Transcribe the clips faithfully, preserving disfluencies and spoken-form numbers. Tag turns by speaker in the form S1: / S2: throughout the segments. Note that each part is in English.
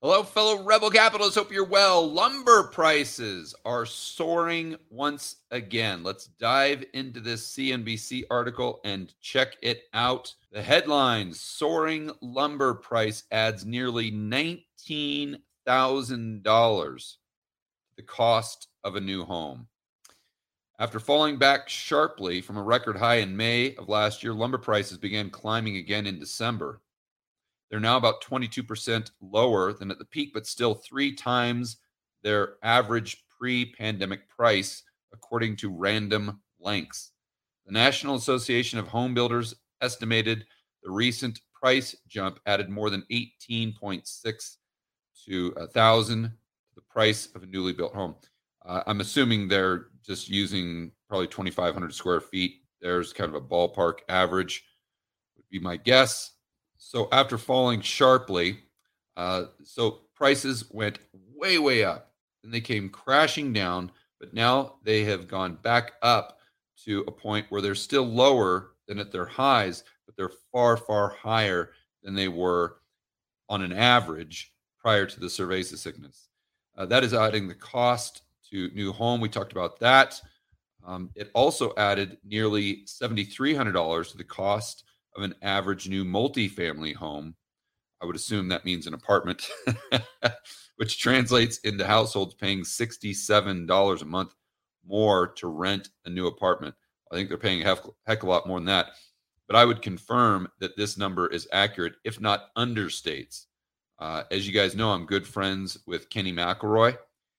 S1: Hello, fellow Rebel Capitalists. Hope you're well. Lumber prices are soaring once again. Let's dive into this C N B C article and check it out. The headline: soaring lumber price adds nearly nineteen thousand dollars to the cost of a new home. After falling back sharply from a record high in May of last year, lumber prices began climbing again in December. They're now about twenty-two percent lower than at the peak, but still three times their average pre-pandemic price, according to Random Lengths. The National Association of Home Builders estimated the recent price jump added more than eighteen point six to a thousand to the price of a newly built home. Uh, I'm assuming they're just using probably twenty-five hundred square feet. There's kind of a ballpark average, would be my guess. So after falling sharply, uh, so prices went way, way up. Then they came crashing down, but now they have gone back up to a point where they're still lower than at their highs, but they're far, far higher than they were on an average prior to the cerveza sickness. Uh, that is adding the cost to new home. We talked about that. Um, it also added nearly seven thousand three hundred dollars to the cost of an average new multifamily home. I would assume that means an apartment, which translates into households paying sixty-seven dollars a month more to rent a new apartment. I think they're paying a heck, heck of a lot more than that. But I would confirm that this number is accurate, if not understates. Uh, as you guys know, I'm good friends with Kenny McElroy,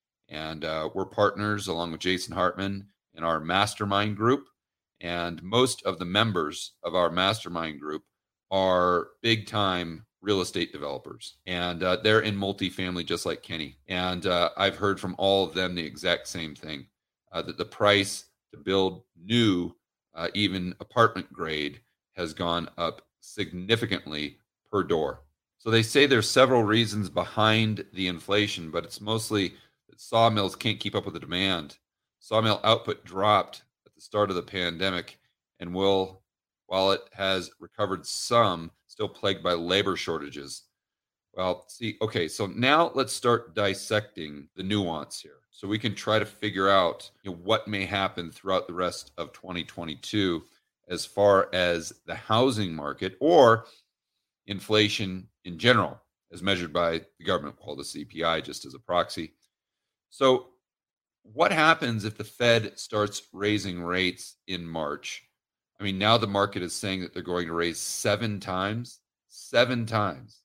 S1: and uh, we're partners along with Jason Hartman in our mastermind group. And most of the members of our mastermind group are big time real estate developers. And uh, they're in multifamily just like Kenny. And uh, I've heard from all of them the exact same thing, uh, that the price to build new, uh, even apartment grade, has gone up significantly per door. So they say there's several reasons behind the inflation, but it's mostly that sawmills can't keep up with the demand. Sawmill output dropped start of the pandemic, and will, while it has recovered some, still plagued by labor shortages. Well, see, okay, so now let's start dissecting the nuance here, so we can try to figure out, you know, what may happen throughout the rest of twenty twenty-two as far as the housing market or inflation in general, as measured by the government, called the C P I, just as a proxy. So what happens if the Fed starts raising rates in March? I mean, now the market is saying that they're going to raise seven times, seven times.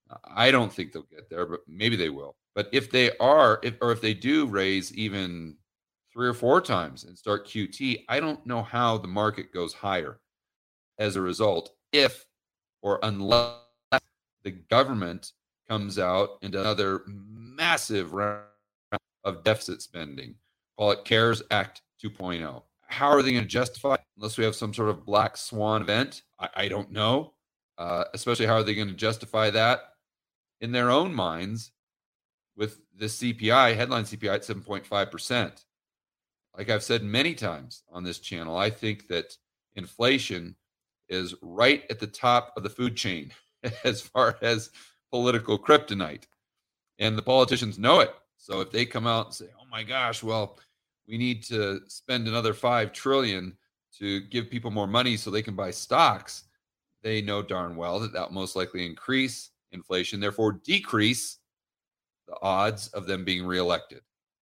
S1: I don't think they'll get there, but maybe they will. But if they are, if, or if they do raise even three or four times and start Q T, I don't know how the market goes higher as a result, if or unless the government comes out into another massive round of deficit spending, call it CARES Act two point oh. How are they going to justify it? Unless we have some sort of black swan event? I, I don't know. Uh, especially, how are they going to justify that in their own minds with the C P I, headline C P I at seven point five percent? Like I've said many times on this channel, I think that inflation is right at the top of the food chain as far as political kryptonite. And the politicians know it. So if they come out and say, oh my gosh, well, we need to spend another five trillion dollars to give people more money so they can buy stocks, they know darn well that that will most likely increase inflation, therefore decrease the odds of them being reelected.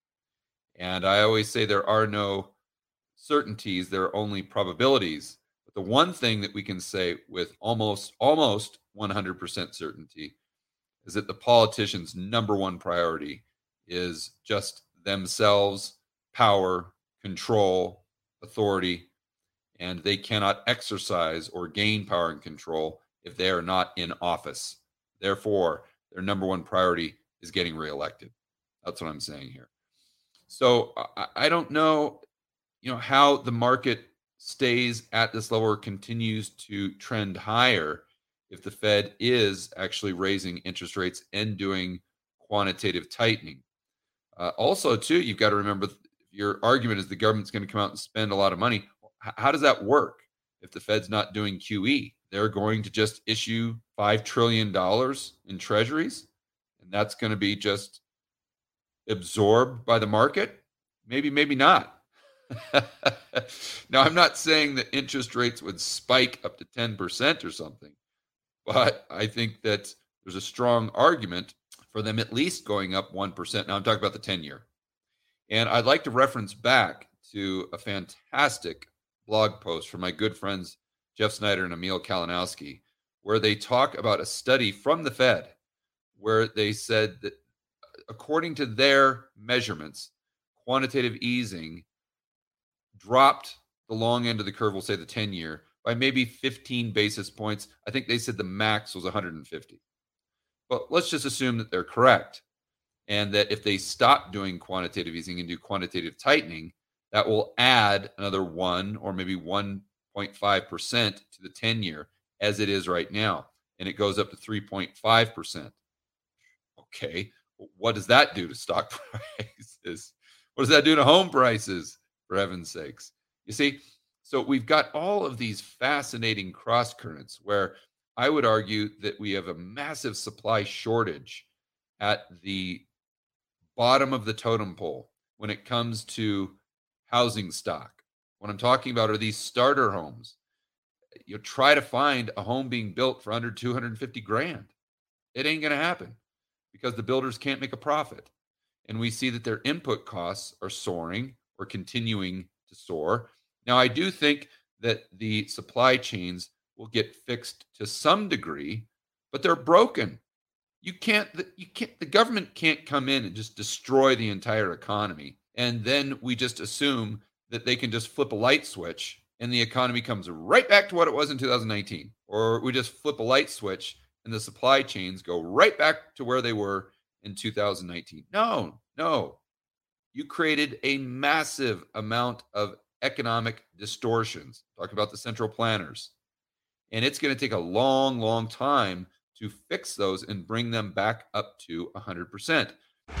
S1: And I always say there are no certainties, there are only probabilities. But the one thing that we can say with almost almost one hundred percent certainty is that the politicians' number one priority is just themselves, power, control, authority, and they cannot exercise or gain power and control if they are not in office. Therefore, their number one priority is getting reelected. That's what I'm saying here. So I, I don't know, you know, how the market stays at this level or continues to trend higher if the Fed is actually raising interest rates and doing quantitative tightening. Uh, also, too, you've got to remember, your argument is the government's going to come out and spend a lot of money. H- how does that work if the Fed's not doing Q E? They're going to just issue five trillion dollars in treasuries And that's going to be just absorbed by the market? Maybe, maybe not. Now, I'm not saying that interest rates would spike up to ten percent or something, but I think that there's a strong argument for them at least going up one percent. Now, I'm talking about the ten-year. And I'd like to reference back to a fantastic blog post from my good friends Jeff Snyder and Emil Kalinowski, where they talk about a study from the Fed where they said that according to their measurements, quantitative easing dropped the long end of the curve, we'll say the ten-year, by maybe fifteen basis points. I think they said the max was one hundred fifty. But let's just assume that they're correct, and that if they stop doing quantitative easing and do quantitative tightening, that will add another one or maybe one point five percent to the ten-year as it is right now, and it goes up to three point five percent. Okay, what does that do to stock prices? What does that do to home prices, for heaven's sakes? You see, so we've got all of these fascinating cross currents where I would argue that we have a massive supply shortage at the bottom of the totem pole when it comes to housing stock. What I'm talking about are these starter homes. You try to find a home being built for under two hundred fifty grand. It ain't going to happen because the builders can't make a profit. And we see that their input costs are soaring or continuing to soar. Now, I do think that the supply chains will get fixed to some degree, but they're broken. You can't, you can't, the government can't come in and just destroy the entire economy. And then we just assume that they can just flip a light switch and the economy comes right back to what it was in two thousand nineteen. Or we just flip a light switch and the supply chains go right back to where they were in two thousand nineteen. No, no. You created a massive amount of economic distortions. Talk about the central planners. And it's going to take a long, long time to fix those and bring them back up to one hundred percent.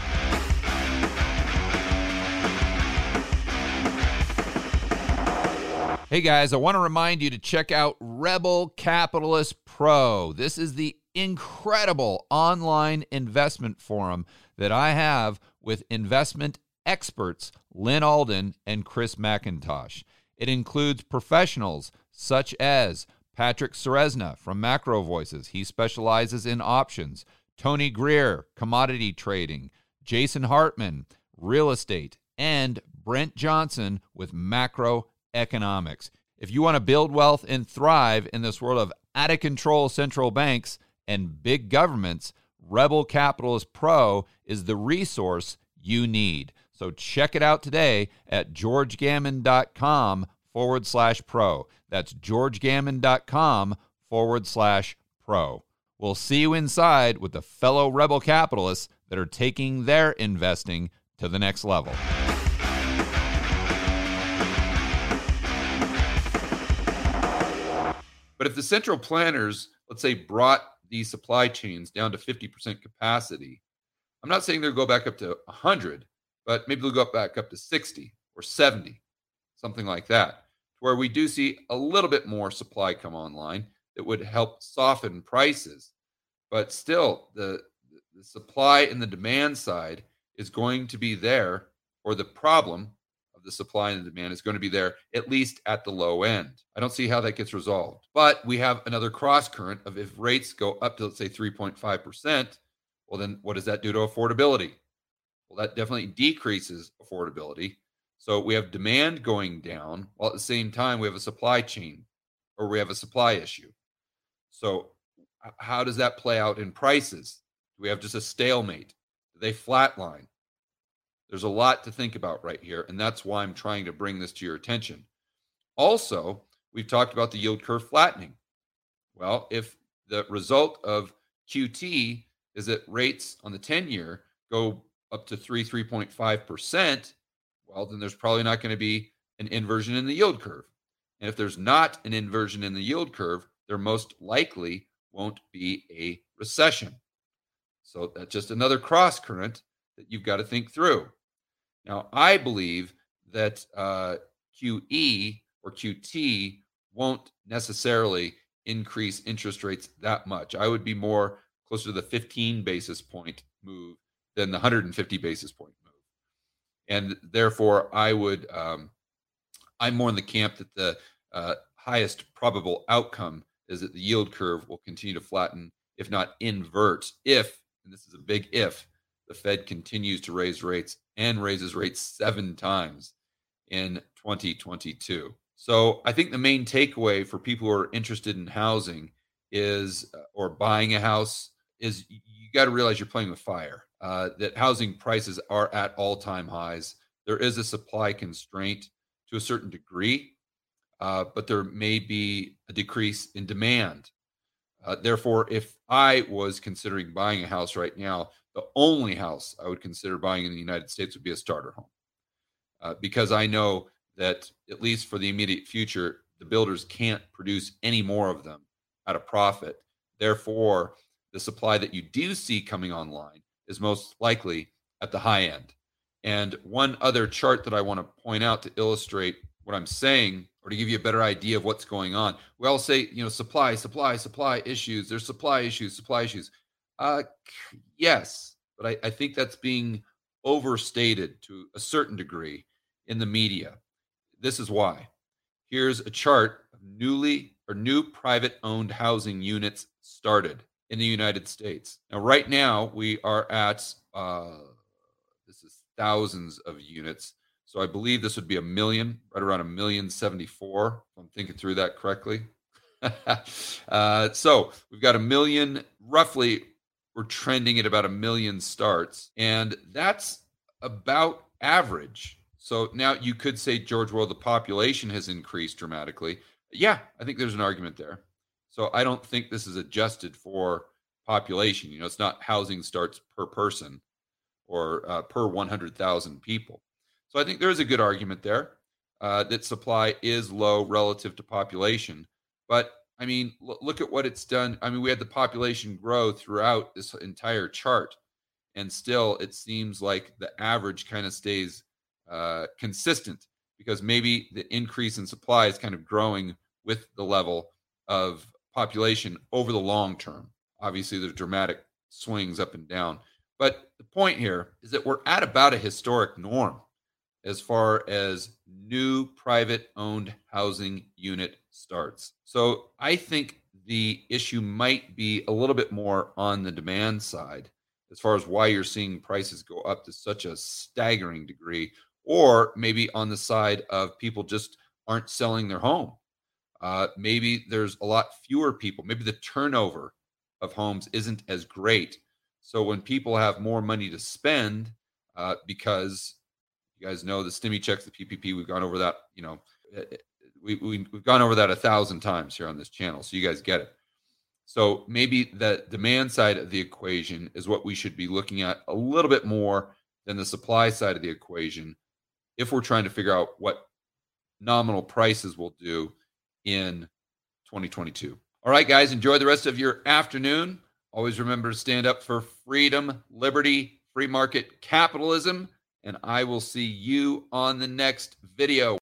S1: Hey guys, I want to remind you to check out Rebel Capitalist Pro. This is the incredible online investment forum that I have with investment experts Lynn Alden and Chris McIntosh. It includes professionals such as Patrick Ceresna from Macro Voices. He specializes in options. Tony Greer, commodity trading. Jason Hartman, real estate. And Brent Johnson with macro economics. If you want to build wealth and thrive in this world of out-of-control central banks and big governments, Rebel Capitalist Pro is the resource you need. So check it out today at georgegammon.com forward slash pro. That's georgegammon.com forward slash pro. We'll see you inside with the fellow Rebel capitalists that are taking their investing to the next level. But if the central planners, let's say, brought these supply chains down to fifty percent capacity, I'm not saying they'll go back up to one hundred, but maybe they'll go back up to sixty or seventy, something like that, where we do see a little bit more supply come online that would help soften prices. But still, the, the supply and the demand side is going to be there, or the problem of the supply and the demand is going to be there, at least at the low end. I don't see how that gets resolved. But we have another cross current of if rates go up to, let's say, three point five percent, well, then what does that do to affordability? Well, that definitely decreases affordability. So we have demand going down, while at the same time we have a supply chain, or we have a supply issue. So how does that play out in prices? Do we have just a stalemate? Do they flatline? There's a lot to think about right here, and that's why I'm trying to bring this to your attention. Also, we've talked about the yield curve flattening. Well, if the result of Q T is that rates on the ten-year go up to three, three point five percent, well, then there's probably not going to be an inversion in the yield curve. And if there's not an inversion in the yield curve, there most likely won't be a recession. So that's just another cross current that you've got to think through. Now, I believe that uh, Q E or Q T won't necessarily increase interest rates that much. I would be more closer to the fifteen basis point move than the one hundred fifty basis point move. And therefore, I would, um, I'm more in the camp that the uh, highest probable outcome is that the yield curve will continue to flatten, if not invert, if, and this is a big if, the Fed continues to raise rates and raises rates seven times in twenty twenty-two. So I think the main takeaway for people who are interested in housing is, uh, or buying a house, is you got to realize you're playing with fire, uh, that housing prices are at all-time highs. There is a supply constraint to a certain degree, uh, but there may be a decrease in demand. Uh, therefore, if I was considering buying a house right now, the only house I would consider buying in the United States would be a starter home, uh, because I know that, at least for the immediate future, the builders can't produce any more of them at a profit. Therefore, the supply that you do see coming online is most likely at the high end. And one other chart that I want to point out to illustrate what I'm saying, or to give you a better idea of what's going on. We all say, you know, supply, supply, supply issues. There's supply issues, supply issues. Uh, yes, but I, I think that's being overstated to a certain degree in the media. This is why. Here's a chart of newly or new private owned housing units started in the United States. Now, right now, we are at, uh, this is thousands of units. So I believe this would be a million, right around a million seventy-four, if I'm thinking through that correctly. uh, so we've got a million, roughly, we're trending at about a million starts. And that's about average. So now you could say, George, well, the population has increased dramatically. Yeah, I think there's an argument there. So I don't think this is adjusted for population. You know, it's not housing starts per person or uh, per one hundred thousand people. So I think there is a good argument there uh, that supply is low relative to population. But I mean, l- look at what it's done. I mean, we had the population grow throughout this entire chart, and still it seems like the average kind of stays uh, consistent, because maybe the increase in supply is kind of growing with the level of population over the long term. Obviously, there's dramatic swings up and down. But the point here is that we're at about a historic norm as far as new private owned housing unit starts. So I think the issue might be a little bit more on the demand side as far as why you're seeing prices go up to such a staggering degree, or maybe on the side of people just aren't selling their home. Uh, maybe there's a lot fewer people. Maybe the turnover of homes isn't as great. So when people have more money to spend, uh, because you guys know the stimmy checks, the P P P, we've gone over that, you know, we, we, we've gone over that a thousand times here on this channel. So you guys get it. So maybe the demand side of the equation is what we should be looking at a little bit more than the supply side of the equation, if we're trying to figure out what nominal prices will do in twenty twenty-two. All right, guys, enjoy the rest of your afternoon. Always remember to stand up for freedom, liberty, free market capitalism, and I will see you on the next video.